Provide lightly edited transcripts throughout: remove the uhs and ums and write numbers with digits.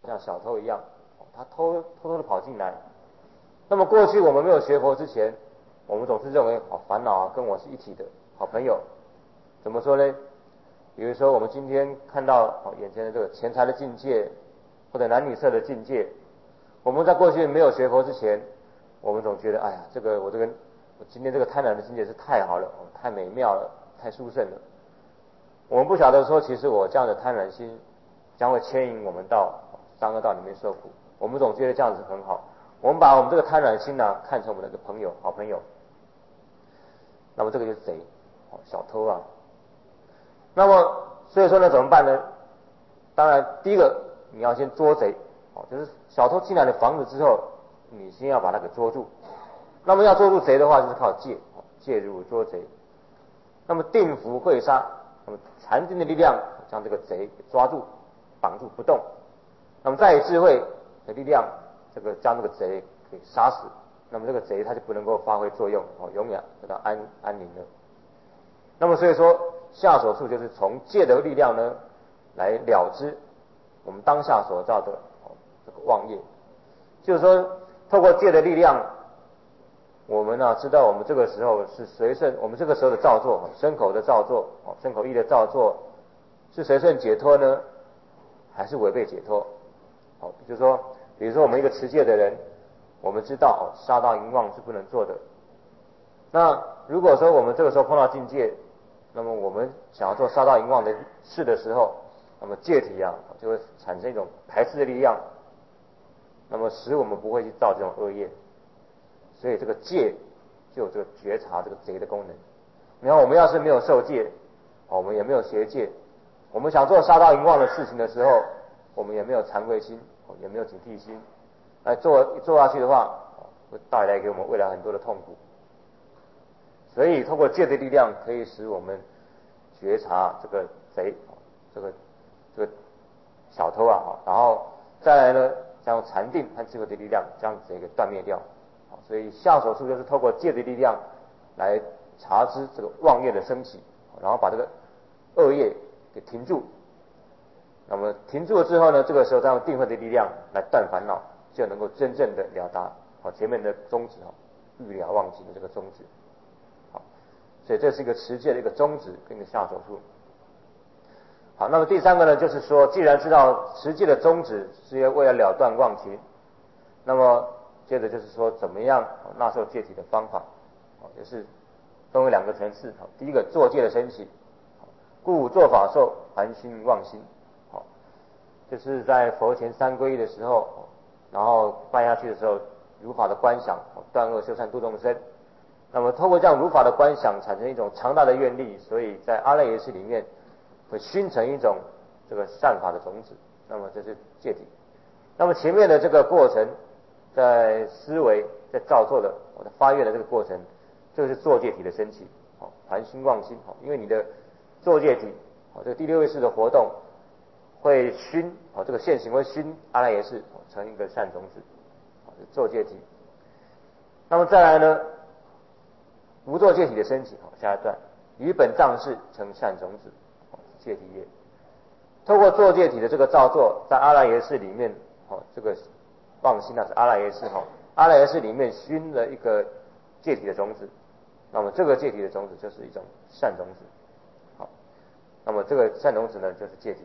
像小偷一样，他偷偷的跑进来。那么过去我们没有学佛之前，我们总是认为烦恼跟我是一体的好朋友。怎么说呢？比如说我们今天看到眼前的这个钱财的境界，或者男女色的境界，我们在过去没有学佛之前，我们总觉得哎呀，我今天这个贪婪的境界是太好了，太美妙了，太殊胜了。我们不晓得说，其实我这样的贪婪心将会牵引我们到三恶道里面受苦。我们总觉得这样子很好，我们把我们这个贪婪心呢看成我们的朋友，好朋友。那么这个就是贼，小偷啊。那么所以说呢，怎么办呢？当然，第一个你要先捉贼，就是小偷进来的房子之后，你先要把它给捉住。那么要捉住贼的话，就是靠介入捉贼。那么定伏会杀，那么禅定的力量将这个贼给抓住、绑住不动。那么再以智慧的力量，将这个贼给杀死。那么这个贼他就不能够发挥作用，永远得到安宁了。那么所以说，下手术就是从戒的力量呢来了知我们当下所造的这个妄业。就是说，透过戒的力量，我们知道我们这个时候是随顺，我们这个时候的造作，身口的造作，身口意的造作，是随顺解脱呢，还是违背解脱？就是说，比如说我们一个持戒的人，我们知道杀盗淫妄是不能做的。那如果说我们这个时候碰到境界，那么我们想要做杀盗淫妄的事的时候，那么戒体就会产生一种排斥的力量，那么使我们不会去造这种恶业。所以这个戒就有这个觉察这个贼的功能。你看我们要是没有受戒，我们也没有学戒，我们想做杀盗淫妄的事情的时候，我们也没有惭愧心，也没有警惕心，做下去的话，会带来给我们未来很多的痛苦。所以通过戒的力量，可以使我们觉察这个贼，这个小偷然后再来呢，将禅定和智慧的力量将贼给断灭掉。所以下手术就是透过戒的力量来察知这个妄业的升起，然后把这个恶业给停住。那么停住了之后呢，这个时候再用定慧的力量来断烦恼，就能够真正的了达前面的宗旨欲了忘尽的这个宗旨。所以这是一个持戒的一个宗旨跟一个下手术。好，那么第三个呢，就是说，既然知道持戒的宗旨是为了了断妄情，那么接着就是说，怎么样纳受戒体的方法，也是分为两个层次。第一个作戒的升起，故做法受含心忘心，就是在佛前三皈依的时候，然后拜下去的时候，如法的观想，断恶修善度众生。那么透过这样如法的观想，产生一种强大的愿力，所以在阿赖耶识里面会熏成一种这个善法的种子。那么这是戒体。那么前面的这个过程，在思维在造作的发愿的这个过程，这是作戒体的升起，含心忘心。因为你的作戒体，这个第六位识的活动会熏这个现行会熏阿赖耶识成一个善种子，作戒体。那么再来呢，无作戒体的升起，下一段于本藏识成善种子，戒体业。透过作戒体的这个造作，在阿赖耶识里面，这个忘心是阿赖耶识，阿赖耶识里面熏了一个戒体的种子，那么这个戒体的种子就是一种善种子。好，那么这个善种子呢，就是戒体。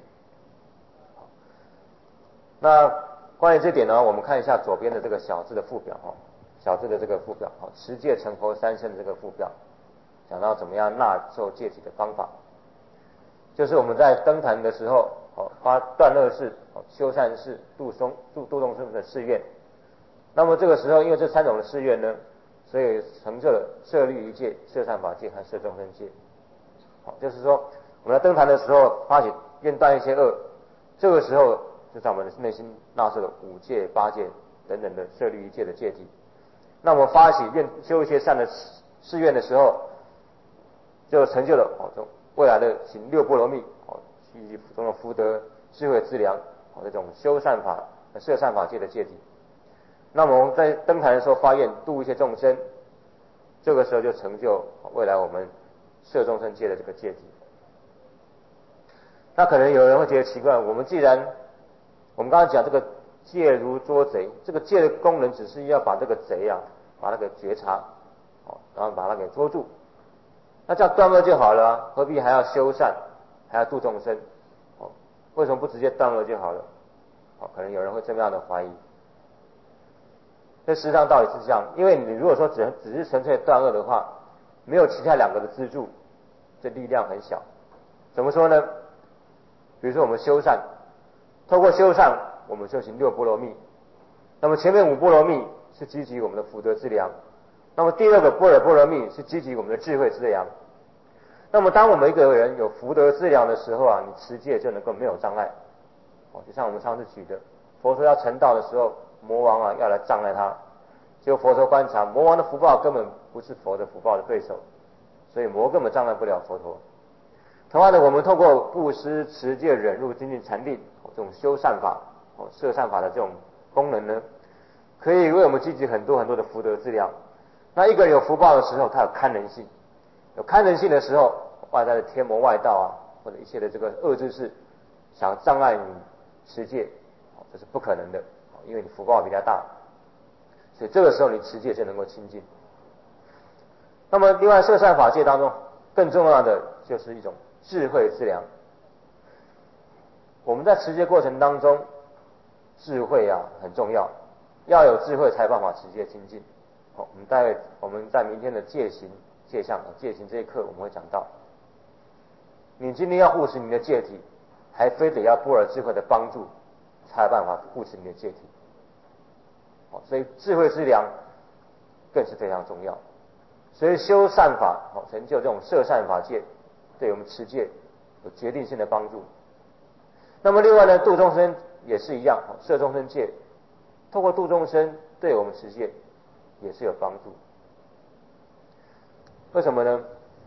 那关于这点呢，我们看一下左边的这个小字的附表，小字的这个附表，持戒成佛三圣的这个附表，讲到怎么样纳受戒体的方法。就是我们在登坛的时候，发断恶事、修善事、度众生的誓愿。那么这个时候，因为这三种的誓愿呢，所以成就了摄律仪戒、摄善法戒和摄众生戒。就是说我们在登坛的时候发起愿断一些恶，这个时候就在我们的内心纳受了五戒、八戒等等的摄律仪戒的戒体。那我们发起愿修一些善的誓愿的时候，就成就了未来的行六波罗蜜，以及普通的福德、智慧资粮，这种修善法、摄善法界的戒体。那么我们在登坛的时候发愿度一些众生，这个时候就成就未来我们摄众生界的这个戒体。那可能有人会觉得奇怪，我们既然我们刚刚讲这个戒如捉贼，这个戒的功能只是要把这个贼啊，把那个觉察，然后把它给捉住。那这样断恶就好了啊，何必还要修善，还要度众生？为什么不直接断恶就好了？可能有人会这么样的怀疑。这实际上道理是这样，因为你如果说只是纯粹断恶的话，没有其他两个的资助，这力量很小。怎么说呢？比如说我们修善，透过修善，我们修行6波罗蜜。那么前面5波罗蜜是积集我们的福德之粮，那么第2个般若波罗蜜是积集我们的智慧之粮。那么当我们一个人有福德之粮的时候啊，你持戒就能够没有障碍。就像我们上次举的，佛陀要成道的时候，魔王啊要来障碍他，结果佛陀观察魔王的福报根本不是佛的福报的对手，所以魔根本障碍不了佛陀。同样的，我们透过布施、持戒、忍辱、精进、禅定这种修善法、摄善法的这种功能呢，可以为我们积集很多很多的福德之粮。那一个人有福报的时候，他有堪能性，有堪能性的时候，外在的天魔外道啊，或者一切的这个恶知识，想障碍你持戒，这是不可能的，因为你福报比较大，所以这个时候你持戒就能够清净。那么另外摄善法界当中，更重要的就是一种智慧之粮。我们在持戒过程当中，智慧啊很重要，要有智慧才有办法持戒精进。我们在明天的戒行、戒相、戒行这一课我们会讲到，你今天要护持你的戒体，还非得要般若智慧的帮助，才有办法护持你的戒体。所以智慧之粮更是非常重要。所以修善法，成就这种摄善法界，对我们持戒有决定性的帮助。那么另外呢，度众生也是一样，摄众生戒，透过度众生对我们持戒也是有帮助。为什么呢？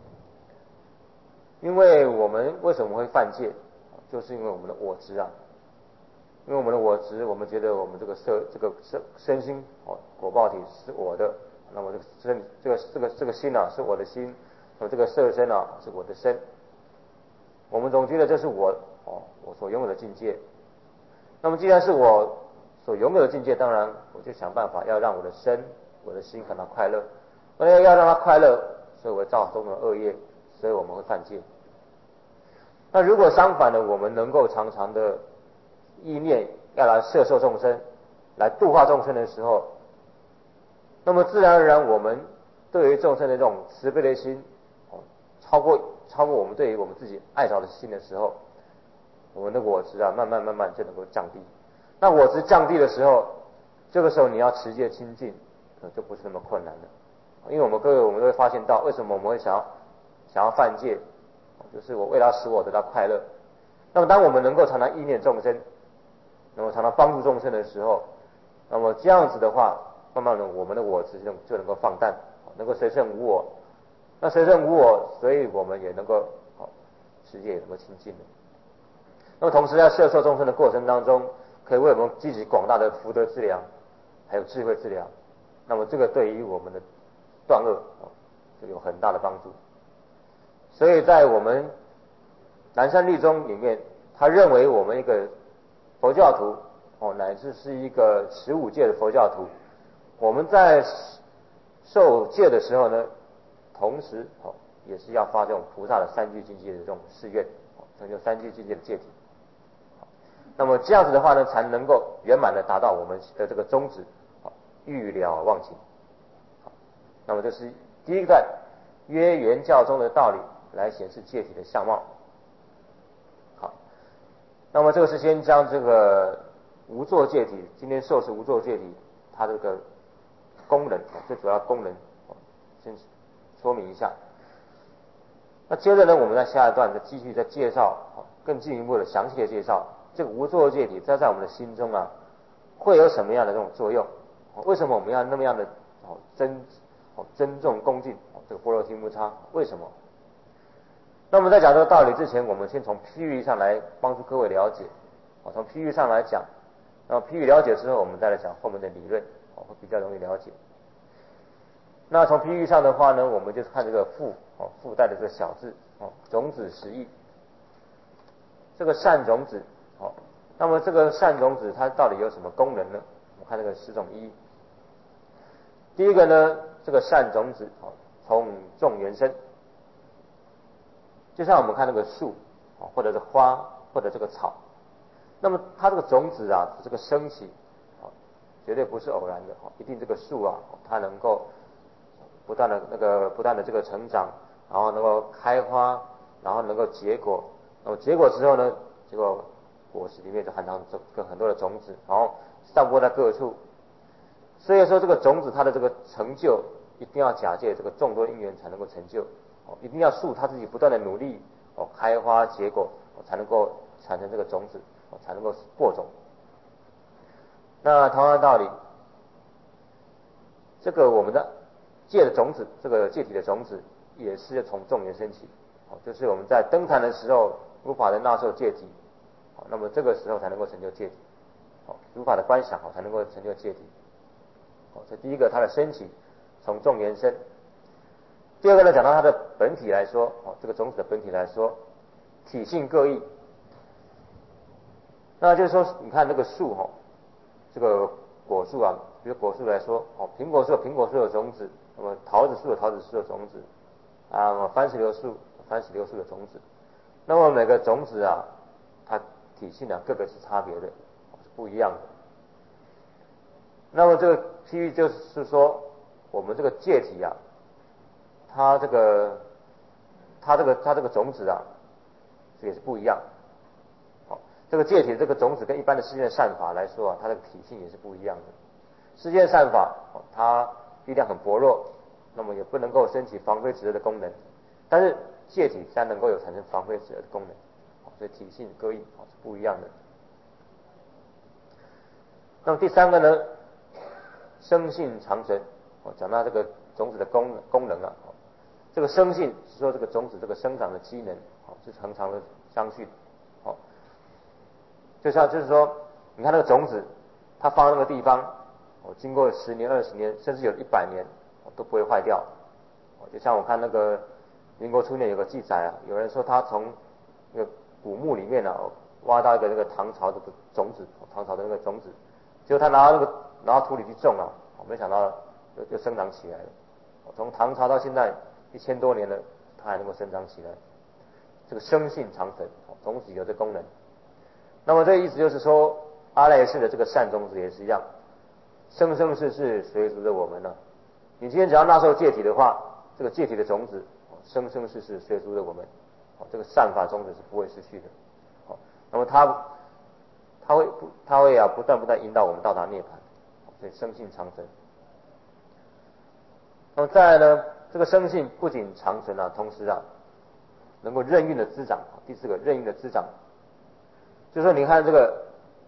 因为我们为什么会犯戒，就是因为我们的我执啊。因为我们的我执，我们觉得我们这个身心果报体是我的，那么这个心啊是我的心，那么这个色身啊是我的身，我们总觉得这是我所拥有的境界。那么既然是我所拥有的境界，当然我就想办法要让我的身、我的心感到快乐。那要让它快乐，所以我造种种恶业，所以我们会犯戒。那如果相反的，我们能够常常的意念要来摄受众生，来度化众生的时候，那么自然而然我们对于众生的这种慈悲的心，超过我们对于我们自己爱着的心的时候，我们的我执啊慢慢就能够降低。那我执降低的时候，这个时候你要持戒清净就不是那么困难了。因为各位我们都会发现到，为什么我们会想要犯戒，就是我为了使我得到快乐。那么当我们能够常常意念众生，那么常常帮助众生的时候，那么这样子的话，慢慢的我们的我执就能够放淡，能够随顺无我。那随顺无我，所以我们也能够持戒也能够清净的。那么同时在摄受众生的过程当中，可以为我们积集广大的福德之粮，还有智慧之粮。那么这个对于我们的断恶就有很大的帮助。所以在我们南山律宗里面，他认为我们一个佛教徒乃至是一个15戒的佛教徒，我们在受戒的时候呢，同时也是要发这种菩萨的三聚境界的这种誓愿，成就三聚境界的戒体。那么这样子的话呢，才能够圆满的达到我们的这个宗旨，欲了忘情。那么这是第一段约原教中的道理来显示戒体的相貌。好，那么这个是先将这个无作戒体，今天受持无作戒体它这个功能，最主要功能先说明一下。那接着呢，我们在下一段继续再介绍更进一步的详细的介绍这个无作戒体在我们的心中啊会有什么样的这种作用？为什么我们要那么样的珍重恭敬这个般若提木叉？为什么？那我们在讲这个道理之前，我们先从譬喻上来帮助各位了解。从譬喻上来讲，然后譬喻了解之后，我们再来讲后面的理论，会比较容易了解。那从譬喻上的话呢，我们就看这个附带的这个小字种子实义。这个善种子那么这个善种子它到底有什么功能呢？我们看这个10种意义。第一个呢，这个善种子从种原生，就像我们看那个树或者是花或者这个草，那么它这个种子啊，这个升起绝对不是偶然的，一定这个树啊，它能够不断的这个成长，然后能够开花，然后能够结果，那么结果之后呢，结果果实里面就含藏很多的种子，然后散播在各处。所以说这个种子它的这个成就，一定要假借这个众多因缘才能够成就，一定要树它自己不断的努力，开花结果，才能够产生这个种子，才能够播种。那同样的道理，这个我们的戒的种子，这个戒体的种子，也是从众缘升起，就是我们在登坛的时候，如法的纳受戒体，那么这个时候才能够成就戒体，如法的观想才能够成就戒体。这第一个，它的升起从众缘生。第二个呢，讲到它的本体来说，这个种子的本体来说，体性各异。那就是说，你看这个树这个果树啊，比如果树来说，苹果树有苹果树的种子，那么桃子树有桃子树的种子，番石榴树有番石榴树的种子。那么每个种子啊，它体性啊，各个是差别的，是不一样的。那么这个譬喻就是说，我们这个戒体啊，它这个种子啊，这也是不一样。这个戒体这个种子跟一般的世间的善法来说啊，它的体性也是不一样的。世间善法它力量很薄弱，那么也不能够升起防非止恶的功能，但是戒体才能够有产生防非止恶的功能，所以体性各异是不一样的。那么第三个呢，生性长存，讲到这个种子的功能啊，这个生性是说这个种子这个生长的机能，是恒常的相续，就是说，你看那个种子，它放在那个地方，经过10年、20年，甚至有100年，都不会坏掉。就像我看那个民国初年有个记载啊，有人说他从那个古墓里面挖到一个那个唐朝的种子，唐朝的那个种子，结果他拿到土里去种啊，没想到就生长起来了。从唐朝到现在1000多年了，它还能够生长起来。这个生性长存，种子有这功能。那么这个意思就是说，阿赖耶识的这个善种子也是一样，生生世世随逐着我们呢。你今天只要纳受戒体的话，这个戒体的种子，生生世世随逐着我们，这个善法种子是不会失去的。那么它会不断引导我们到达涅槃，所以生性长存。那么再来呢，这个生性不仅长存啊，同时啊，能够任运的滋长。第4个，任运的滋长。就是说，你看这个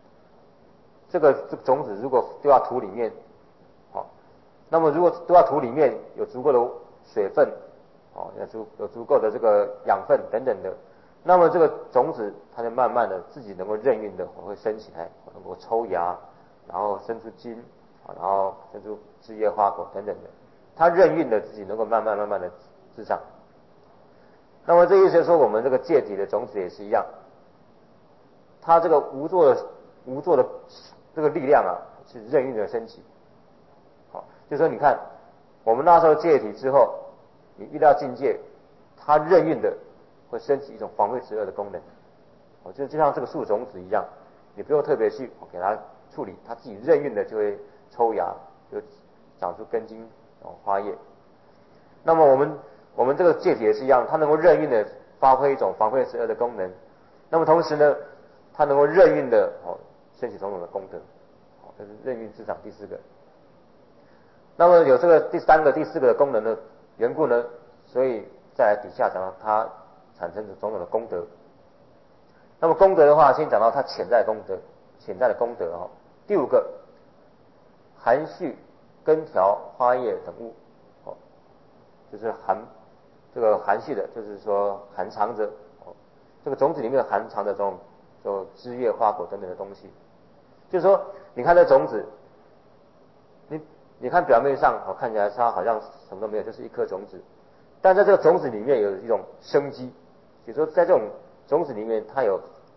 种子如果丢到土里面，那么如果丢到土里面有足够的水分，有足够的这个养分等等的，那么这个种子它就慢慢的自己能够任运的会生起来，能够抽芽，然后生出茎，然后生出枝叶花果等等的，它任运的自己能够慢慢的滋长。那么这意思就是说，我们这个戒体的种子也是一样。它这个无作的这个力量啊，是任运的升起。就是说你看，我们那时候戒体之后，你遇到境界，它任运的会升起一种防卫止恶的功能。就像这个树种子一样，你不用特别去给它处理，它自己任运的就会抽芽，就长出根茎、花叶。那么我们这个戒体也是一样，它能够任运的发挥一种防卫止恶的功能。那么同时呢，它能够任运的升起种种的功德，这是任运滋长第4个。那么有这个第3个、第4个的功能的缘故呢，所以在底下讲到它产生的种种的功德。那么功德的话，先讲到它潜在的功德第5个，含蓄、根条、花叶等物，就是这个含蓄的，就是说含藏着这个种子里面含藏的这种枝叶、花果等等的东西。就是说，你看这种子，你看表面上看起来它好像什么都没有，就是一颗种子，但在这个种子里面有一种生机，比如说在这种种子里面它有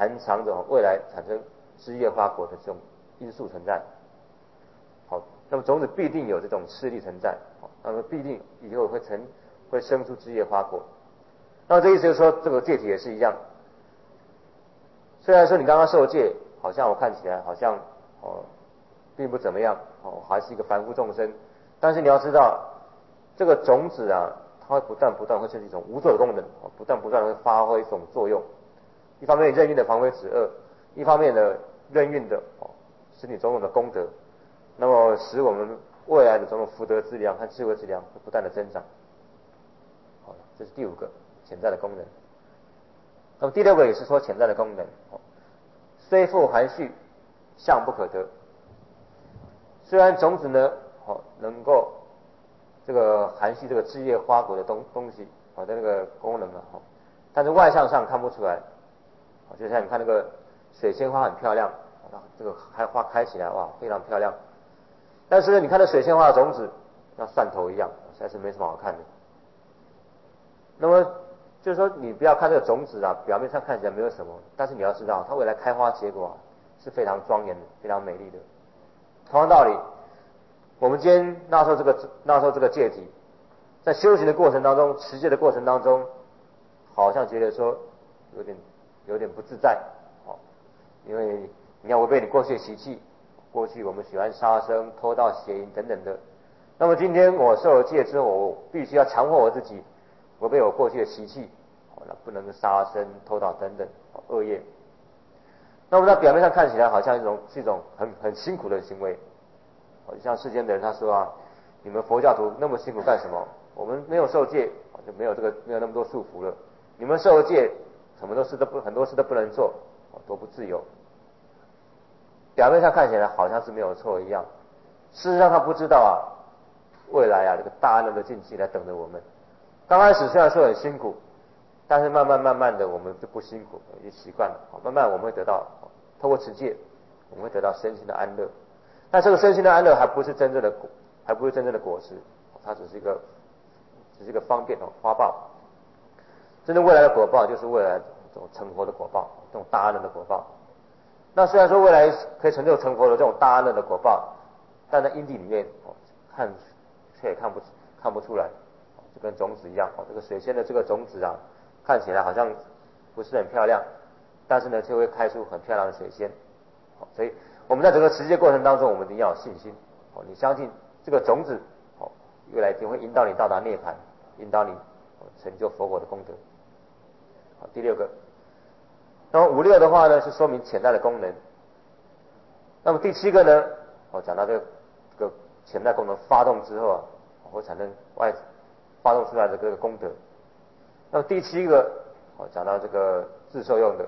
含藏着未来产生枝叶花果的这种因素存在。好，那么种子必定有这种次力存在，那么必定以后会生出枝叶花果。那么这意思就是说，这个戒体也是一样。虽然说你刚刚受戒，好像我看起来好像并不怎么样，还是一个凡夫众生，但是你要知道，这个种子啊，它会不断会生起一种无作的功能，不断会发挥一种作用。一方面任运的防微止恶，一方面呢任运的使你种种的功德，那么使我们未来的种种福德资粮和智慧资粮会不断的增长。好，这是第5个潜在的功能。那么第6个也是说潜在的功能，虽复含蓄，相不可得。虽然种子呢，能够这个含蓄这个枝叶花果的东西，的那个功能啊，但是外向上看不出来。就像你看那个水仙花很漂亮，这个花开起来哇非常漂亮，但是呢，你看那水仙花的种子，像蒜头一样，实在是没什么好看的。那么就是说，你不要看这个种子啊，表面上看起来没有什么，但是你要知道，它未来开花结果是非常庄严的，非常美丽的。同样道理，我们今天纳受这个戒体，在修行的过程当中，持戒的过程当中，好像觉得说有点不自在，因为你要违背你过去的习气，过去我们喜欢杀生、偷盗、邪淫等等的。那么今天我受了戒之后，我必须要强迫我自己违背我过去的习气，不能杀生、偷盗等等恶业。那么在表面上看起来好像是一种很辛苦的行为，就像世间的人他说啊，你们佛教徒那么辛苦干什么？我们没有受戒，就没有那么多束缚了。你们受了戒，很多事都不能做，多不自由。表面上看起来好像是没有错一样，事实上他不知道啊，未来啊这个大安乐的境界来等着我们。刚开始虽然说很辛苦，但是慢慢的我们就不辛苦，也习惯了。慢慢我们会得到，透过持戒，我们会得到身心的安乐。但这个身心的安乐还不是真正的果实，它只是一个方便花报。真正未来的果报就是未来这种成佛的果报，这种大安乐的果报。那虽然说未来可以成就成佛的这种大安乐的果报，但在因地里面却也看不出来，就跟种子一样，这个水仙的这个种子啊，看起来好像不是很漂亮，但是呢却会开出很漂亮的水仙。所以我们在整个持戒过程当中，我们一定要有信心，你相信这个种子未来一定会引导你到达涅槃，引导你成就佛果的功德。第6个，那么5、6的话呢，是说明潜在的功能。那么第7个呢，讲到这个潜在功能发动之后啊，会产生发动出来的这个功德。那么第7个，讲到这个自受用的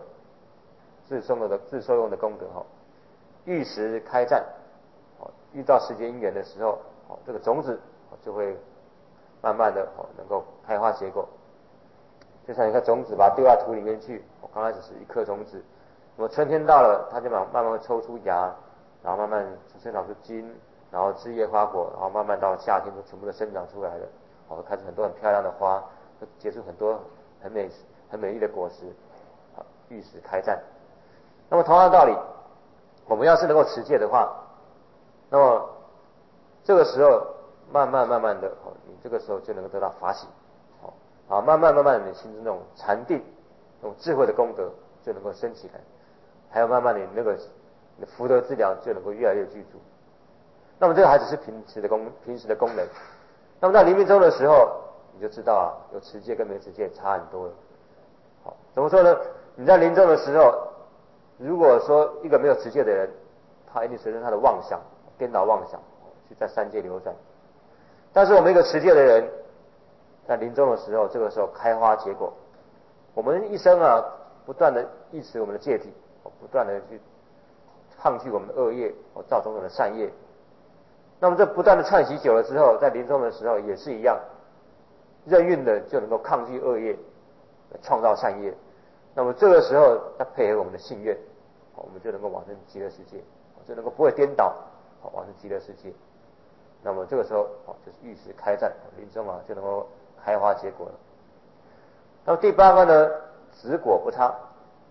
功德遇时开战，遇到时节因缘的时候，这个种子就会慢慢的能够开花结果。就像一颗种子把它丢到土里面去，刚开始是一颗种子，那么春天到了，它就慢慢会抽出芽，然后慢慢生长出茎，然后枝叶花果，然后慢慢到夏天就全部都生长出来了，开始很多很漂亮的花，结出很多很美丽的果实，遇时开战。那么同样的道理，我们要是能够持戒的话，那么这个时候慢慢的，你这个时候就能够得到法喜。慢慢的，你心中那种禅定、那种智慧的功德就能够升起来，还有慢慢的你那个福德资粮就能够越来越具足。那么这个还只是平时的功能。那么在临命终的时候，你就知道啊，有持戒跟没持戒差很多了。怎么说呢？你在临终的时候，如果说一个没有持戒的人，他一定随着他的妄想、颠倒妄想去在三界流转。但是我们一个持戒的人，在临终的时候，这个时候开花结果。我们一生啊，不断的忆持我们的戒体，不断的去抗拒我们的恶业，造种种的善业。那么这不断的串习久了之后，在临终的时候也是一样，任运的就能够抗拒恶业，创造善业。那么这个时候再配合我们的信愿，我们就能够往生极乐世界，就能够不会颠倒，往生极乐世界。那么这个时候就是遇时开战，临终啊就能够开花结果了。那么第8个呢，子果不差。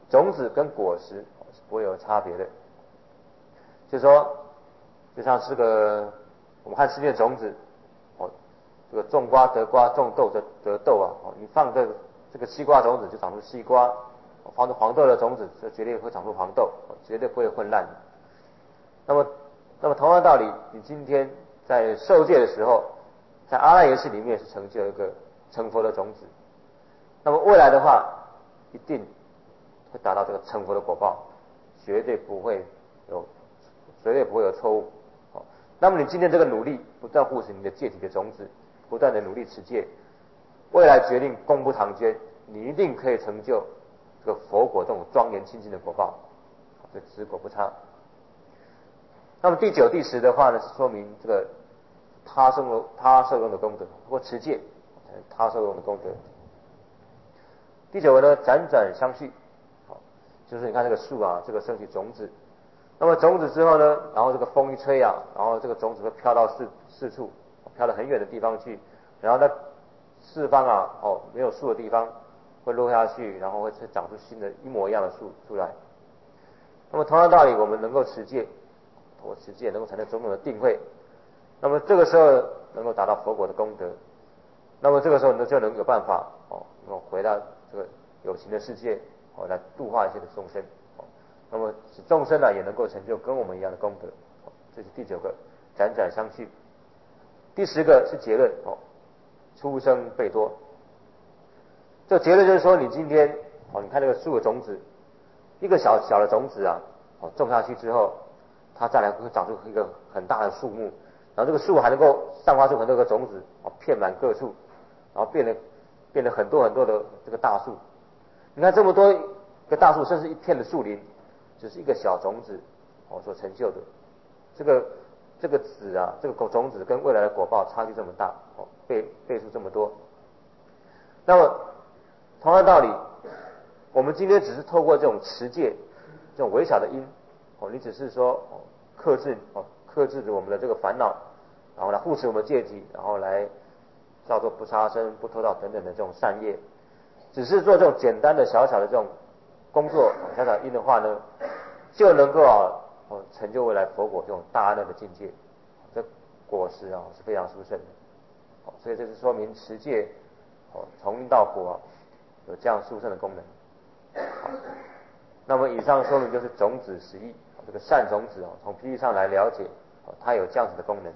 种子跟果实是不会有差别的。就是说，就像是我们看世界的种子，这个种瓜得瓜，种豆得豆啊。你放这个西瓜种子就长出西瓜，放出黄豆的种子就绝对会长出黄豆，绝对不会混烂。那么同样道理，你今天在受戒的时候，在阿赖耶识里面是成就一个成佛的种子。那么未来的话，一定会达到这个成佛的果报，绝对不会有错误。那么你今天这个努力，不断护持你的戒体的种子，不断的努力持戒，未来决定功不唐捐，你一定可以成就这个佛果这种庄严清净的果报，这知果不差。那么第9、第10的话呢，是说明这个他受用的功德，或持戒他受用的功德。第9个呢，辗转相续，就是你看这个树啊，这个升起种子，那么种子之后呢，然后这个风一吹啊，然后这个种子会飘到四处，飘到很远的地方去，然后呢四方啊，没有树的地方会落下去，然后会长出新的一模一样的树出来。那么同样道理，我们能够持戒，通过持戒能够产生种种的定慧，那么这个时候能够达到佛果的功德，那么这个时候呢就能有办法能够回到这个有情的世界来度化一些的众生，那么使众生呢也能够成就跟我们一样的功德。这是第9个，辗转相续。第10个是结论，出生倍多。这结论就是说，你今天你看那个树的种子，一个小小的种子啊，种下去之后，它再来会长出一个很大的树木，然后这个树还能够散发出很多个种子，遍满各处，然后变得很多很多的这个大树。你看这么多个大树，甚至一片的树林，只是一个小种子所成就的。这个籽啊，这个种子跟未来的果报差距这么大，倍数这么多。那么同样道理，我们今天只是透过这种持戒，这种微小的因，你只是说克制着我们的这个烦恼，然后来护持我们戒体，然后来叫做不杀生、不偷盗等等的这种善业，只是做这种简单的小小的这种工作，小小因的话呢，就能够成就未来佛果这种大安乐的境界，这果实是非常殊胜的。所以这是说明持戒从因到果有这样殊胜的功能。那么以上说明就是种子11，这个善种子从譬喻上来了解，它有这样子的功能。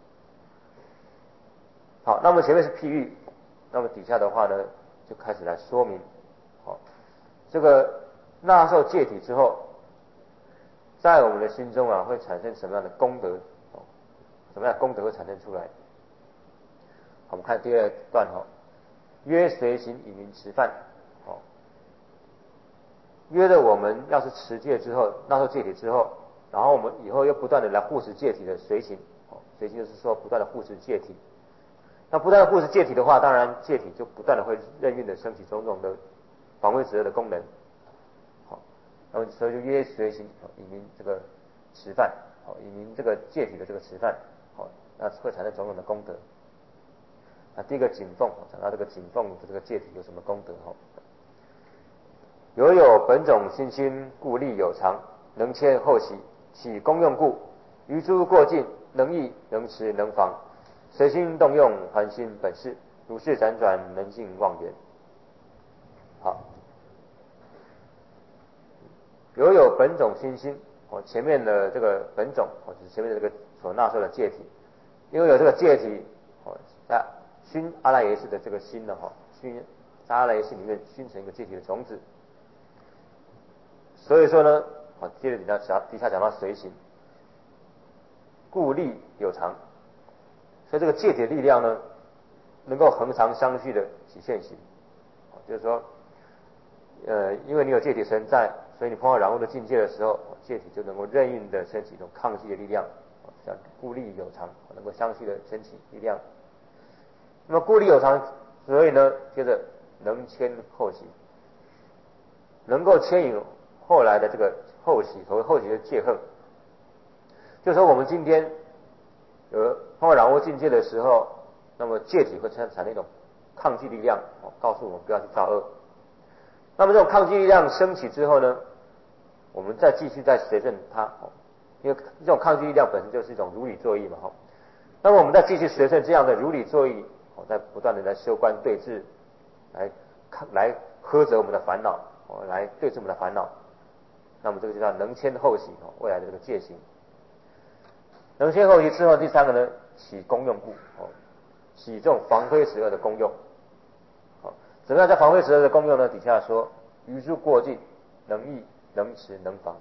好，那么前面是譬喻，那么底下的话呢，就开始来说明，这个纳受戒体之后，在我们的心中会产生什么样的功德？什么样的功德会产生出来？我们看第2段约随行以明持犯。约的我们要是持戒之后，纳受戒体之后，然后我们以后又不断的来护持戒体的随行，随行就是说不断的护持戒体。那不断的护持戒体的话，当然戒体就不断的会任运的升起种种的防卫止恶的功能。那么所以就约随行以明这个持犯，以明这个戒体的这个持犯，那会产生种种的功德。那第一个谨奉，讲到这个谨奉的这个戒体有什么功德？有本种心心，故力有常，能谦后喜，起功用故，于诸过境，能益能持能防，随心动用，还心本事，如是辗转，能尽妄缘。好，有本种心心，前面的这个本种，就是前面的这个所纳受的戒体，因为有这个戒体，在熏阿赖耶识的这个心呢，熏在阿赖耶识里面熏成一个戒体的种子。所以说呢，接着底下讲到随行，故力有常，所以这个戒体的力量呢，能够恒常相续的起现行，就是说，因为你有戒体存在，所以你碰到染污的境界的时候，戒体就能够任运的升起一种抗击的力量，叫故力有常，能够相续的升起力量。那么故力有常，所以呢，接着能牵后喜，能够牵引后来的这个后喜，所谓后喜的戒恨，就是说我们今天碰到染污境界的时候，那么戒体会产生一种抗拒力量，告诉我们不要去造恶。 那么这种抗拒力量升起之后呢，我们再继续再随顺它，因为这种抗拒力量本身就是一种如理作意嘛，那么我们再继续随顺这样的如理作意，再不断的来修观对治，来呵责我们的烦恼，来对治我们的烦恼。那么这个就叫能迁后喜，未来的这个戒行。能迁后喜之后，第三个呢，起功用故，起这种防非止恶的功用。怎么样叫防非止恶的功用呢？底下说，于诸过境，能抑、能持、能防。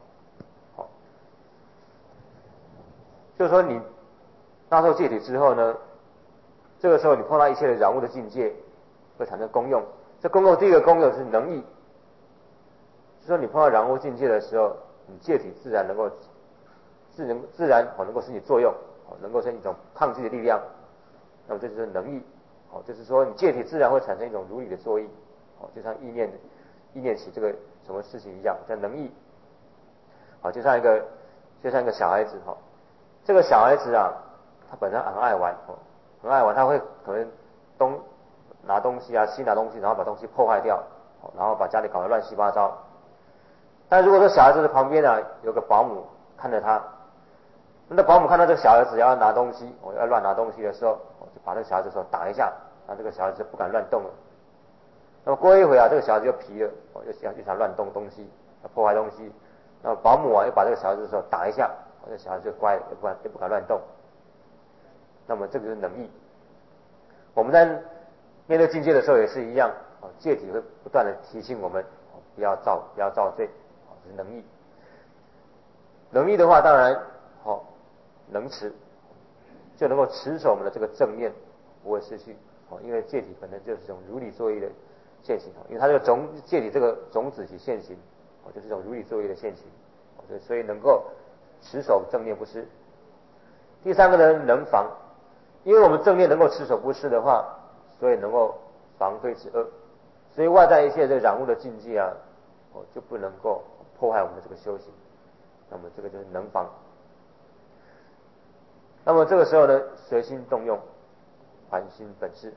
就是说你纳受戒体之后呢，这个时候你碰到一切的染污的境界，会产生功用。这功用第一个功用是能抑，就是说你碰到染污境界的时候，你戒体自然能够能够使你作用，能够生一种抗拒的力量。那么这就是能抑，就是说你戒体自然会产生一种如理的作意，就像意念起这个什么事情一样，叫能抑。就像一个小孩子，这个小孩子啊，他本身很爱玩，他会可能拿东西啊，西拿东西，然后把东西破坏掉，然后把家里搞得乱七八糟。但如果说小孩子的旁边啊有个保姆看着他，那保姆看到这个小孩子要拿东西，要乱拿东西的时候，就把这个小孩子手打一下，那这个小孩子不敢乱动了。那么过一会啊，这个小孩子就皮了，又想乱动东西，要破坏东西。那么保姆啊又把这个小孩子的手打一下，这个小孩子就乖了，也不敢乱动。那么这个就是能抑。我们在面对境界的时候也是一样，戒体会不断的提醒我们，不要造罪，这是能抑。能抑的话，当然能持，就能够持守我们的这个正念，不会失去。因为戒体本身就是一种如理作意的现行，因为它这个戒体这个种子起现行，就是一种如理作意的现行，所以能够持守正念不失。第三个呢，能防，因为我们正念能够持守不失的话，所以能够防非止恶，所以外在一切这染污的境界啊，就不能够破坏我们的这个修行。那么这个就是能防。那么这个时候呢，随心动用，还心本事。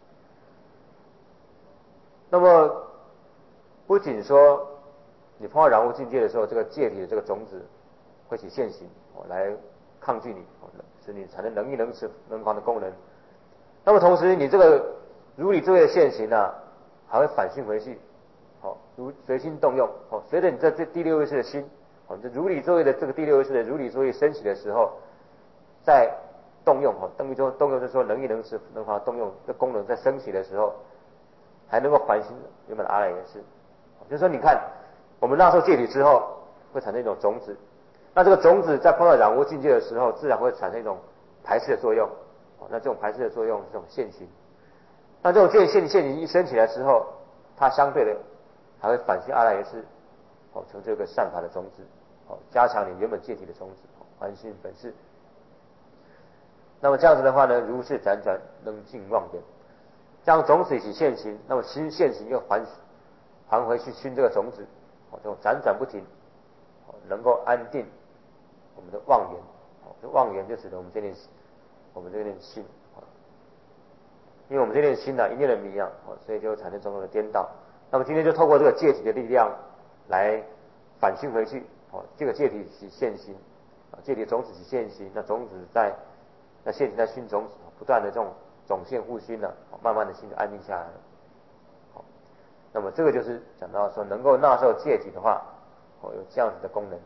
那么不仅说你碰到染污境界的时候，这个戒体的这个种子会起现行，来抗拒你，使你产生能抑能持能防的功能。那么同时你这个如理作业的现行啊，还会反训回去，如随心动用，随着你这第六位识的心，这如理作业的这个第六位识的如理作业升起的时候，在动用，动用就是说能抑能持能防动用的功能在升起的时候，还能够还心原本的阿赖耶识。就是说你看我们纳受戒体之后会产生一种种子，那这个种子在碰到染污境界的时候，自然会产生一种排斥的作用，那这种排斥的作用是这种现行。那这种现行一升起来之后，它相对的还会反训阿赖耶识，成这个善法的种子，加强你原本戒体的种子，还心本事。那么这样子的话呢，如是辗转能尽妄言，这样种子一起现行，那么新现行又还回去熏这个种子，这种辗转不停，能够安定我们的妄言。这妄言就指的我们这念心，因为我们这念心一念的迷啊，所以就产生种种的颠倒。那么今天就透过这个戒体的力量来反训回去，这个戒体起现行，戒体种子起现行，那种子那现行在熏种子，不断的这种种现互熏呢，慢慢的心就安定下来了。那么这个就是讲到说，能够纳受戒体的话，有这样子的功能，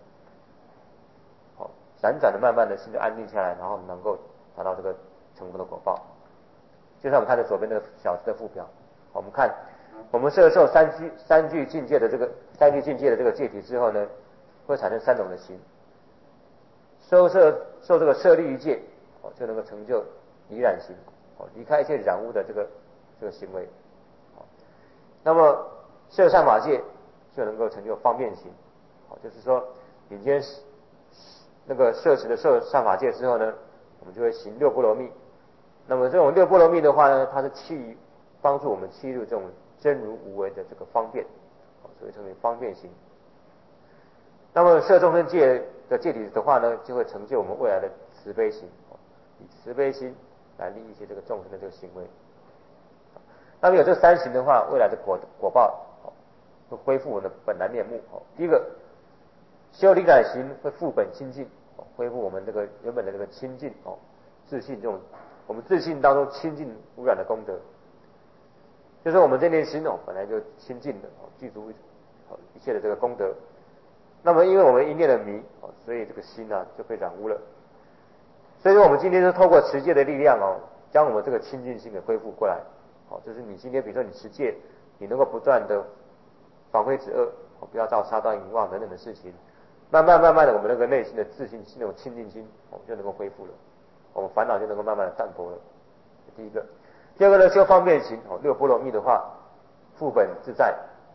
辗转的慢慢的心就安定下来，然后能够达到这个成佛的果报。就像我们看的左边的小字的附表，我们看我们摄受三具境界的这个戒体之后呢，会产生三种的行。受这个摄律仪戒，就能够成就离染行，离开一切染污的这个行为。那么摄善法戒就能够成就方便行，就是说你今天那个摄持的摄善法戒之后呢，我们就会行六波罗蜜。那么这种六波罗蜜的话呢，它是帮助我们契入这种真如无为的这个方便，所以称为方便行。那么摄众生戒的戒体的话呢，就会成就我们未来的慈悲心，以慈悲心来利益一些这个众生的这个行为。那么有这三行的话，未来的果报会恢复我们的本来面目。第一个，修灵感行会副本清净，恢复我们这个原本的这个清净自信这种我们自信当中清净污染的功德，就是我们这念心本来就清净的具足一切的这个功德。那么因为我们一念的迷所以这个心就被染污了。所以说我们今天就透过持戒的力量将我们这个清净心给恢复过来。就是你今天比如说你持戒，你能够不断的防非止恶，不要造杀盗淫妄等等的事情，慢慢的我们那个内心的自信心那种清净心就能够恢复了，我们烦恼就能够慢慢的淡薄了。第一个。第二个呢，修方便行六波罗蜜的话，副本自在。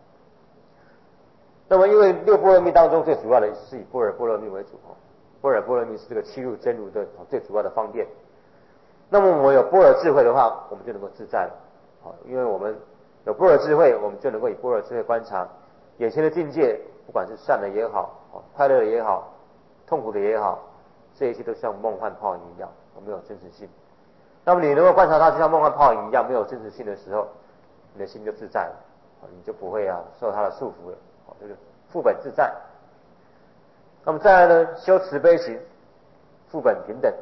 那么因为六波罗蜜当中最主要的是以般若波罗蜜为主，般若波罗蜜是这个契入真如的最主要的方便。那么我们有般若智慧的话，我们就能够自在了。因为我们有般若智慧，我们就能够以般若智慧观察眼前的境界，不管是善的也好，快乐的也好，痛苦的也好，这一切都像梦幻泡影一样，没有真实性。那么你能够观察它就像梦幻泡影一样没有真实性的时候，你的心就自在了，你就不会受它的束缚了，就是副本自在。那么再来呢，修慈悲行，副本平等。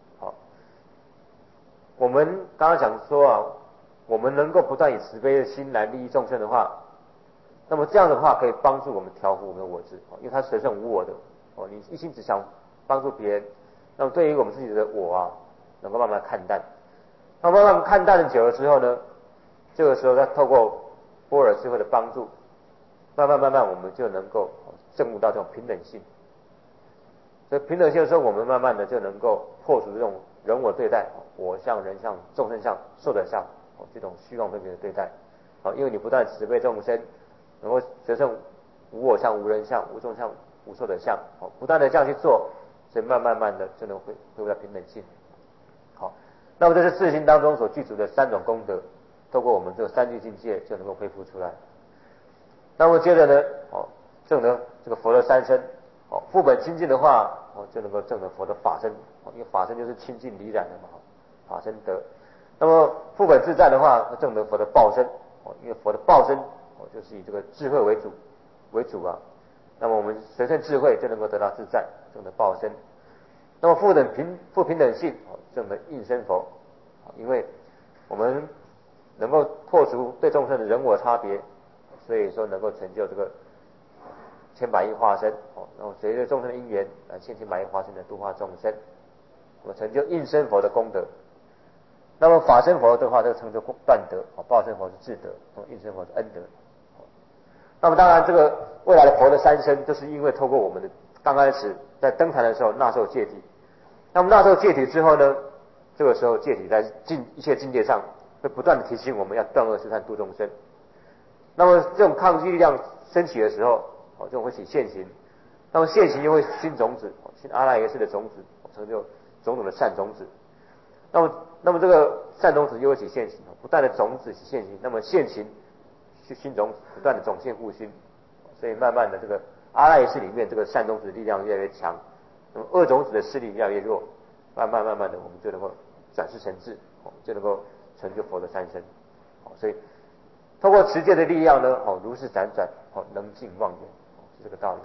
我们刚刚讲说我们能够不断以慈悲的心来利益众生的话，那么这样的话可以帮助我们调伏我们的我执，因为它神圣无我的你一心只想帮助别人，那么对于我们自己的我能够慢慢看淡。那么慢慢看淡久了之后呢，这个时候再透过般若智慧的帮助，慢慢我们就能够证悟到这种平等性。所以平等性的时候，我们慢慢的就能够破除这种人我对待，我相、人相、众生相、寿者相这种虚妄分别的对待。因为你不断慈悲众生，能够得胜无我相、无人相、无众相、无寿者相，不断的这样去做，所以慢慢的就能恢复到平等性。好，那么这是自心当中所具足的三种功德，透过我们这个三聚境界就能够恢复出来。那么接着呢，证得这个佛的三身。副本清净的话，就能够证得佛的法身，因为法身就是清净离染的嘛，法身得。那么副本自在的话，证得佛的报身，因为佛的报身就是以这个智慧为主那么我们随顺智慧就能够得到自在，证得报身。那么不平等性，证得应身佛，因为我们能够破除对众生的人我差别，所以说能够成就这个千百亿化身，然后随着众生的因缘来千百亿化身的度化众生，我成就应身佛的功德。那么法身佛的话，这个称作断德，报身佛是智德，应身佛是恩德。那么当然，这个未来的佛的三身，都是因为透过我们的刚开始在登坛的时候纳受戒体，那么纳受戒体之后呢，这个时候戒体在一切境界上会不断的提醒我们要断恶修善度众生。那么这种抗拒力量升起的时候，这种会起现行，那么现行又会熏种子，熏阿赖耶识的种子，成就种种的善种子。那么这个善种子又会起现行，不断的种子起现行，那么现行去熏种子，不断的种现互熏，所以慢慢的这个阿赖耶识里面这个善种子的力量越来越强，那么恶种子的势力越来越弱，慢慢的我们就能够转世成智，就能够成就佛的三身。所以透过持戒的力量呢，如是辗转，能尽妄言，是这个道理。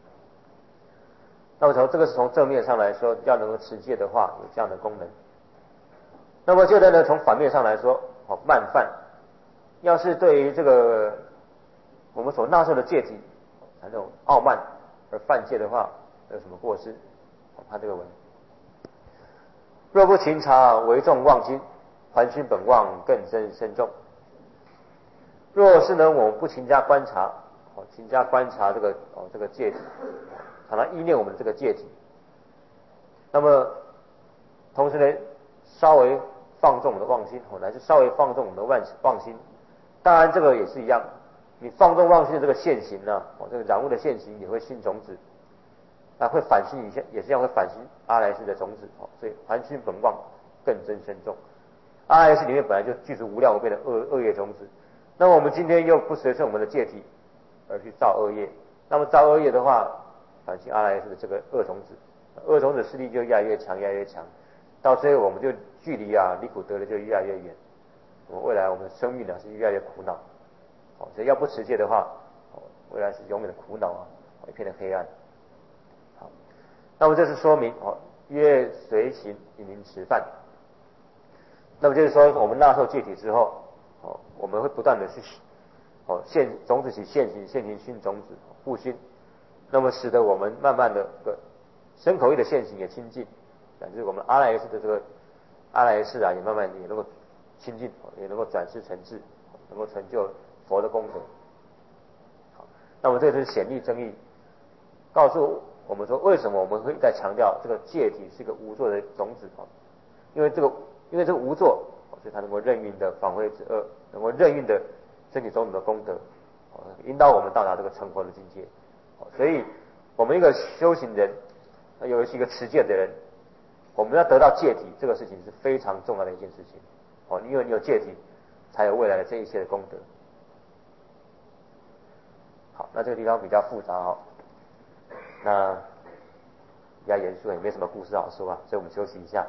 那么这个是从正面上来说，要能够持戒的话，有这样的功能。那么接着呢，从反面上来说，慢犯，要是对于这个我们所纳受的戒体，这种傲慢而犯戒的话，有什么过失？看这个文：若不勤察为众妄心，还熏本妄更增深重。若是呢，我们不勤加观察，勤加观察这个戒体，常常依念我们的这个戒体，那么同时呢，稍微放纵我们的妄心，乃至稍微放纵我们的妄心。当然这个也是一样，你放纵妄心的这个现行呢，这个染污的现行也会熏种子，会反熏一下，也是一样会反熏阿赖耶识的种子，所以还熏本妄更增深重。阿赖耶识里面本来就具足无量无边的恶业种子，那么我们今天又不随顺我们的戒体而去造恶业，那么造恶业的话，反熏阿赖耶识的这个恶种子，恶种子势力就越来越强，越来越强，到最后我们就距离离苦得乐就越来越远，未来我们的生命是越来越苦恼。所以要不持戒的话， 未来是永远的苦恼啊，一片的黑暗。好，那么这是说明约随行引您吃饭。那么就是说，我们纳受戒体之后，我们会不断的去种子起现行，现行熏种子，复熏，那么使得我们慢慢的身口意的现行也亲近，乃至我们阿赖耶识的这个阿赖耶识啊，也慢慢也能够亲近，也能够转世成智，能够成就佛的功德。好，那么这就是显利正义，告诉我们说，为什么我们会在强调这个戒体是一个无作的种子？因为这个无作，所以它能够任运的返回之恶，能够任运的身体种种的功德，引导我们到达这个成佛的境界。所以，我们一个修行人，尤其是一个持戒的人，我们要得到戒体，这个事情是非常重要的一件事情。因为你有戒体，才有未来的这一切的功德。好，那这个地方比较复杂那比较严肃，也没什么故事好说啊，所以我们休息一下。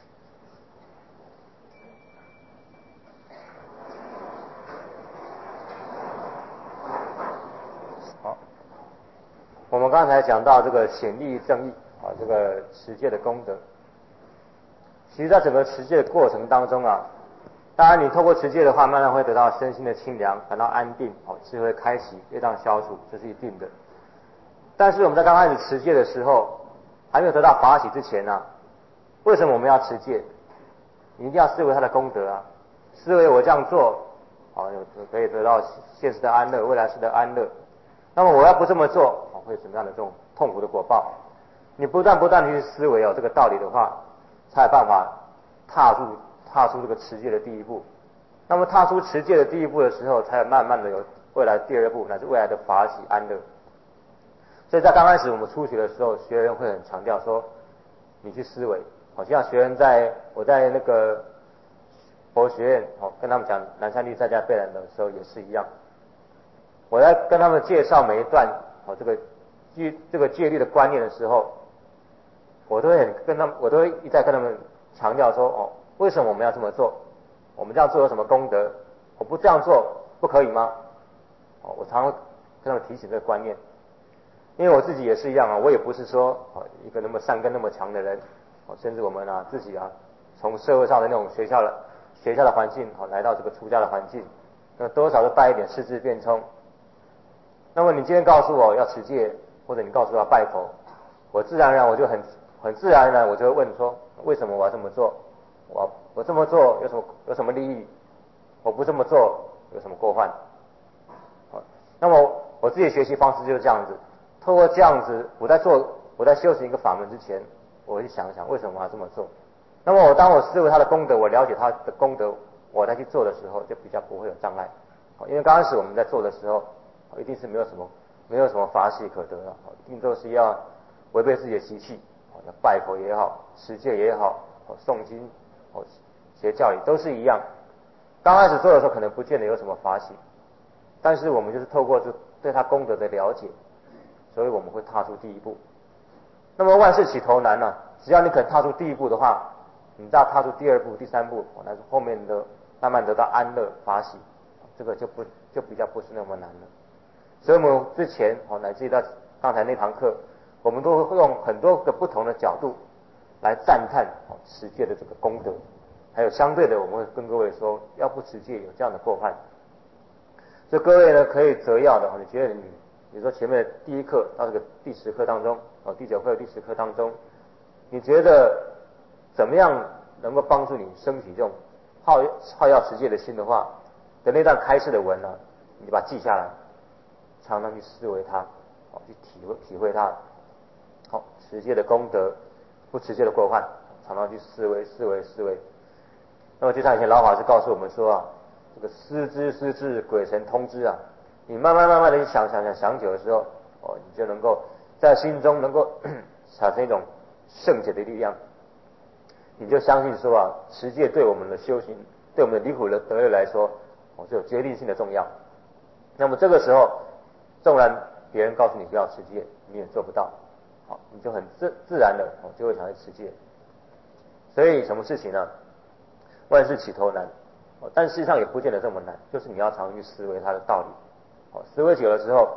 好，我们刚才讲到这个显利正义这个持戒的功德。其实在整个持戒的过程当中啊，当然你透过持戒的话，慢慢会得到身心的清凉，感到安定，智慧开启，业障消除，这是一定的。但是我们在刚开始持戒的时候，还没有得到法喜之前啊，为什么我们要持戒？你一定要思维它的功德啊，思维我这样做可以得到现实的安乐，未来世的安乐。那么我要不这么做，会什么样的这种痛苦的果报？你不断地去思维这个道理的话，才有办法踏出这个持戒的第一步。那么踏出持戒的第一步的时候，才有慢慢的有未来第二步，乃至未来的法喜安乐。所以在刚开始我们初学的时候，学员会很强调说，你去思维。好像学员我在那个佛学院跟他们讲南山律在家备览的时候也是一样。我在跟他们介绍每一段这个戒律的观念的时候，我都会一再跟他们强调说为什么我们要这么做？我们这样做有什么功德？我不这样做不可以吗？我常常跟他们提醒这个观念，因为我自己也是一样我也不是说一个那么善根那么强的人，甚至我们自己从社会上的那种学校的环境来到这个出家的环境，那多少都带一点识字变聪。那么你今天告诉我要持戒，或者你告诉我要拜佛，我自然而然我就很自然而然我就会问说，为什么我要这么做？我这么做有什么利益？我不这么做有什么过患？那么我自己的学习方式就是这样子，透过这样子，我在修行一个法门之前，我会想想为什么我要这么做。那么当我思维他的功德，我了解他的功德，我再去做的时候，就比较不会有障碍。因为刚开始我们在做的时候，一定是没有什么法喜可得的，一定都是要违背自己的习气，要拜佛也好，持戒也好，诵经学教理都是一样。刚开始做的时候可能不见得有什么法喜，但是我们就是透过对他功德的了解，所以我们会踏出第一步。那么万事起头难只要你肯踏出第一步的话，你再踏出第二步、第三步，乃至后面的慢慢得到安乐法喜，这个就比较不是那么难了。所以我们之前乃至到刚才那堂课，我们都会用很多个不同的角度来赞叹持戒的这个功德，还有相对的，我们会跟各位说，要不持戒有这样的过患。所以各位呢，可以择要的你觉得你说前面的第一课到这个第10课当中第9课第10课当中，你觉得怎么样能够帮助你升起这种好要持戒的心的话，的那段开示的文你就把它记下来，常常去思维它，去体会它，持戒的功德，不持戒的过患，常常去思维。那么就像以前老法师告诉我们说这个思之鬼神通之你慢慢的去想久的时候你就能够在心中能够产生一种圣洁的力量，你就相信说持戒对我们的修行，对我们的离苦得乐来说是有决定性的重要。那么这个时候纵然别人告诉你不要持戒，你也做不到，你就很自然的就会想去持戒。所以什么事情呢？万事起头难，但事实上也不见得这么难，就是你要常去思维它的道理。思维久了之后，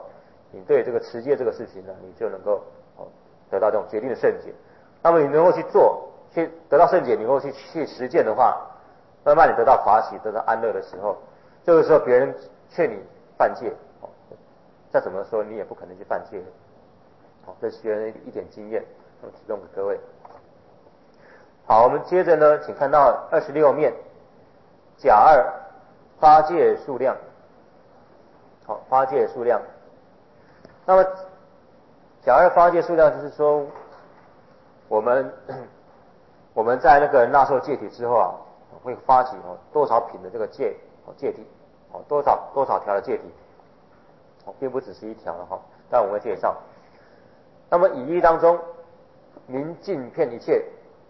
你对这个持戒这个事情呢，你就能够得到这种决定的圣洁。那么你能够去做，去得到圣洁，你能够去实践的话，慢慢你得到法喜，得到安乐的时候，这个时候别人劝你犯戒，再怎么说你也不可能去犯戒。这是学人一点经验，我提供给各位。好，我们接着呢，请看到26面甲二发戒数量。好，发戒数量。那么甲二发戒数量就是说，我们在那个纳受戒体之后啊，会发起多少品的这个戒体，多少条的戒体，并不只是一条了哈。但我们会介绍。那么以义当中，明尽骗一切。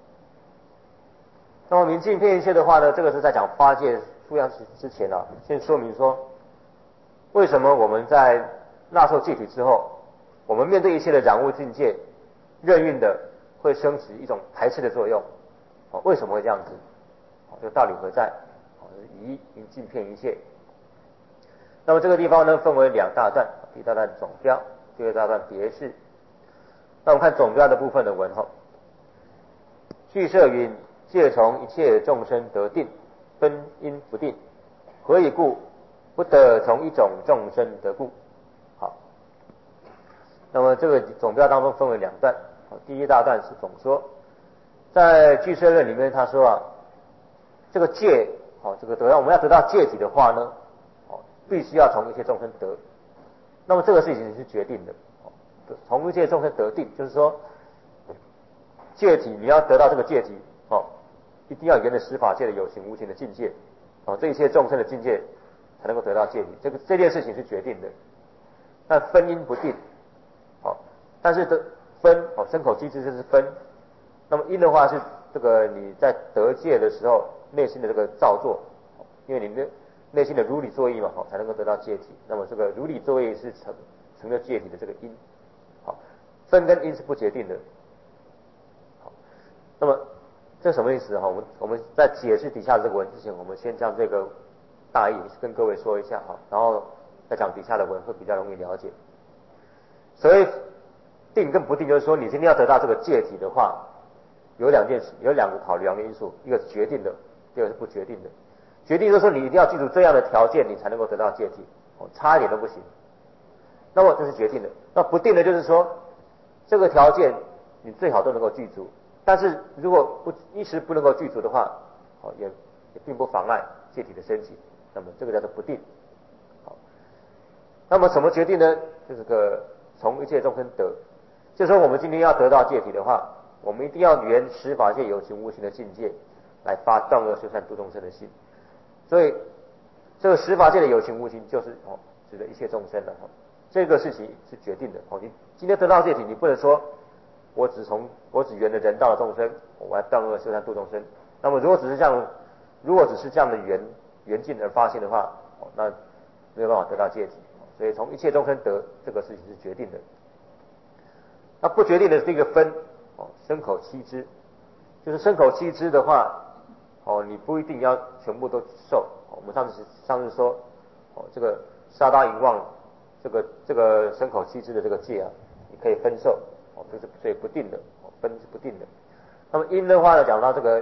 那么明尽骗一切的话呢，这个是在讲发戒数量之前啊，先说明说，为什么我们在纳受戒体之后，我们面对一切的染污境界，任运的会升起一种排斥的作用。为什么会这样子？这个道理何在？以义明尽骗一切。那么这个地方呢，分为2大段，第一大段总标，第二大段别释。那我们看总标的部分的文哈，俱舍云：戒从一切众生得定，分因不定，何以故？不得从一种众生得故。好，那么这个总标当中分为2段，第一大段是总说，在俱舍论里面他说啊，这个戒，这个我们要得到戒体的话呢，必须要从一切众生得。那么这个事情是决定的。从一切众生得定，就是说戒体你要得到这个戒体，一定要沿着十法界的有形无形的境界，这一切众生的境界才能够得到戒体。这件事情是决定的。但分因不定，但是的分，身口机制就是分。那么因的话是这个你在得戒的时候内心的这个造作，因为你的内心的如理作意嘛，才能够得到戒体。那么这个如理作意是成了戒体的这个因。分跟因是不决定的。好，那么这什么意思哈？我们在解释底下这个文之前，我们先将这个大意跟各位说一下哈，然后再讲底下的文会比较容易了解。所谓定跟不定，就是说你今天要得到这个戒体的话，有2件事，有2个考量的因素，一个是决定的，第二个是不决定的。决定就是说你一定要记住这样的条件，你才能够得到戒体，差一点都不行。那么这是决定的。那不定的就是说，这个条件你最好都能够具足，但是如果一时不能够具足的话，也并不妨碍戒体的升起。那么这个叫做不定。好，那么什么决定呢？就是个从一切众生得，就是说我们今天要得到戒体的话，我们一定要沿十法界有形无形的境界来发断恶修善度众生的心。所以这个十法界的有形无形就是指的一切众生了。这个事情是决定的。你今天得到戒体，你不能说我只缘的人道的众生，我要断恶修善度众生。那么如果只是这样的缘尽而发现的话，那没有办法得到戒体。所以从一切众生得这个事情是决定的。那不决定的是一个分，身口七支，就是身口七支的话，你不一定要全部都受。我们上次说，这个杀盗淫妄，这个身口七支的这个戒啊，你可以分受，这是所以不定的，分是不定的。那么因的话呢，讲到这个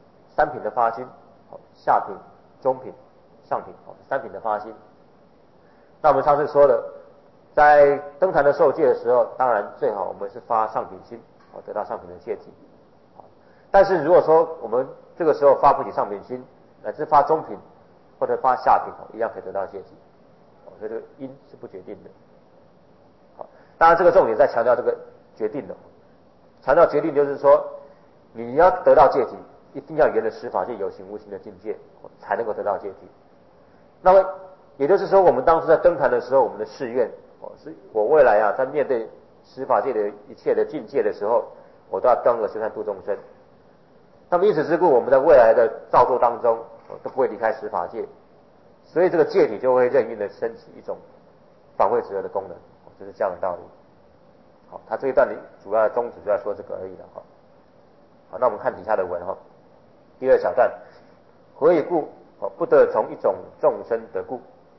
3品的发心，下品、中品、上品，3品的发心。那我们上次说了，在登坛的受戒的时候，当然最好我们是发上品心，得到上品的戒体。但是如果说我们这个时候发不起上品心，乃至发中品或者发下品，一样可以得到戒体。所以这个因是不决定的。好，当然这个重点在强调这个决定的，强调决定就是说，你要得到戒体，一定要沿着十法界有形无形的境界，才能够得到戒体。那么也就是说，我们当初在登坛的时候，我们的誓愿，是我未来在面对十法界的一切的境界的时候，我都要断恶修善度众生。那么因此之故，我们在未来的造作当中，都不会离开十法界，所以这个戒体就会任运的升起一种反惠止恶的功能，就是这样的道理。好，他这一段里主要的宗旨就在说这个而已了。好，那我们看底下的文第2小段，何以故？不得从一种众生得故。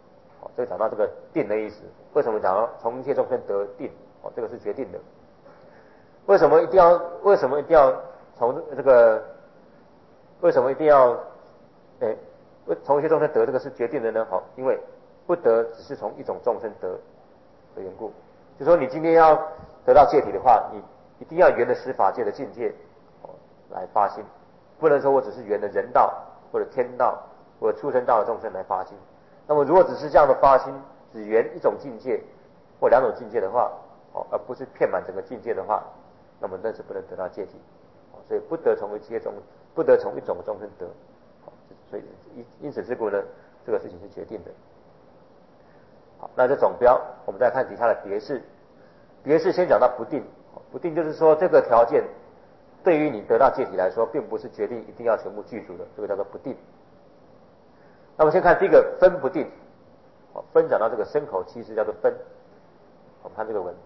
这个讲到这个定的意思。为什么讲到从一切众生得定？这个是决定的。为什么一定要从这个？为什么一定要从一切众生得这个是决定的呢？因为不得只是从一种众生得的缘故。就说你今天要得到戒体的话，你一定要圆的十法界的境界来发心，不能说我只是圆的人道或者天道或者畜生道的众生来发心。那么如果只是这样的发心，只圆一种境界或两种境界的话，而不是遍满整个境界的话，那么那是不能得到戒体。所以不得从一种众生得。所以因此之故呢，这个事情是决定的。好，那这总标，我们再看底下的别事。别事先讲到不定，不定就是说这个条件对于你得到戒体来说，并不是决定一定要全部具足的，这个叫做不定。那么先看第一个分不定，分讲到这个身口七支叫做分。我们看这个文，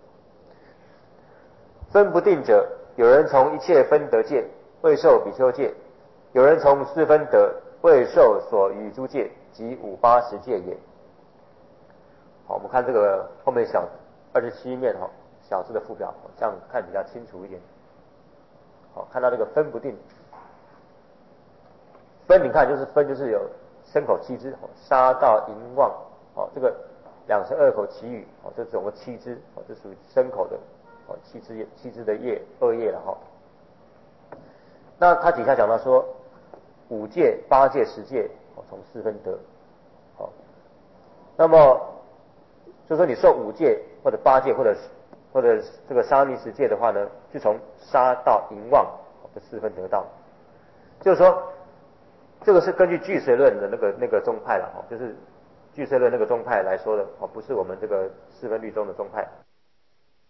分不定者，有人从一切分得戒，未受比丘戒；有人从四分得，未受所余诸戒，即五八十戒也。好，我们看这个后面小27面小字的附表，这样看比较清楚一点。好，看到这个分不定，分你看就是有身口七支，杀盗淫妄，这个两舌二口其语，这总共七支，这属于身口的七支的业恶业了哈。那他底下讲到说五戒、八戒、十戒，从四分得。好，那么就说你受五戒或者八戒或者这个沙弥十戒的话呢，就从杀盗淫妄这四分得到。就是说，这个是根据俱舍论的那个宗派了，就是俱舍论那个宗派来说的，不是我们这个四分律宗的宗派。